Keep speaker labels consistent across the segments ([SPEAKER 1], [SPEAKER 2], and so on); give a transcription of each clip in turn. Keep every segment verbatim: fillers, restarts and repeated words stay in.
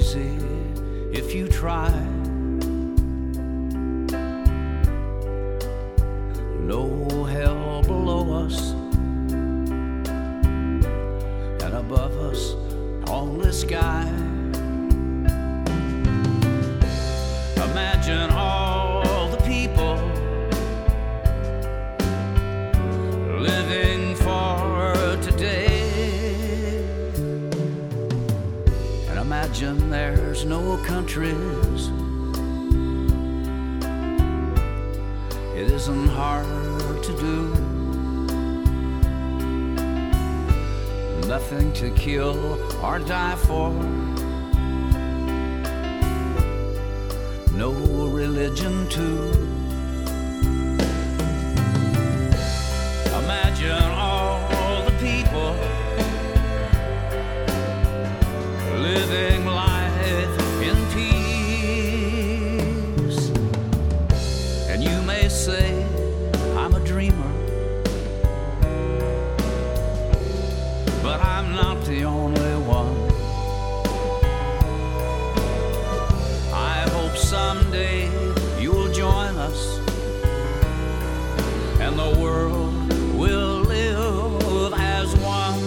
[SPEAKER 1] easy if you try. No hell below us, and above us only sky. Imagine all the people living for today, and imagine there's no countries. It isn't hard to do. Nothing to kill or die for. No religion too. Imagine all the people living life in peace. And you may say I'm a dreamer, but I'm not the only one. I hope someday you'll join us, and the world will live as one.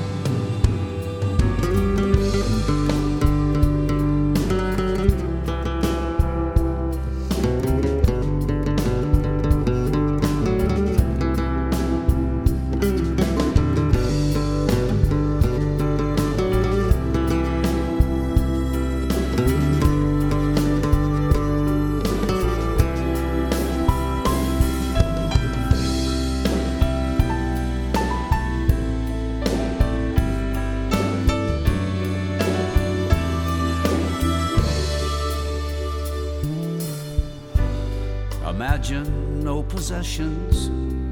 [SPEAKER 1] Imagine no possessions.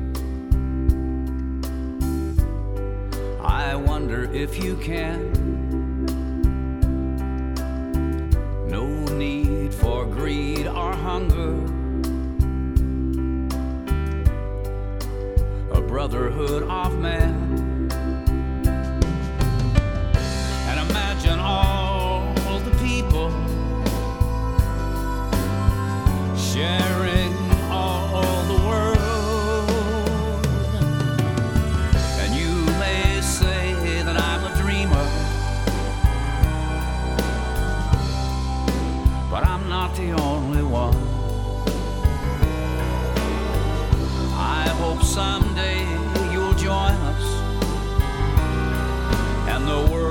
[SPEAKER 1] I wonder if you can. No need for greed or hunger. A brotherhood of man. And imagine all the people sharing all the world. And you may say that I'm a dreamer, but I'm not the only one. I hope someday you'll join us, and the world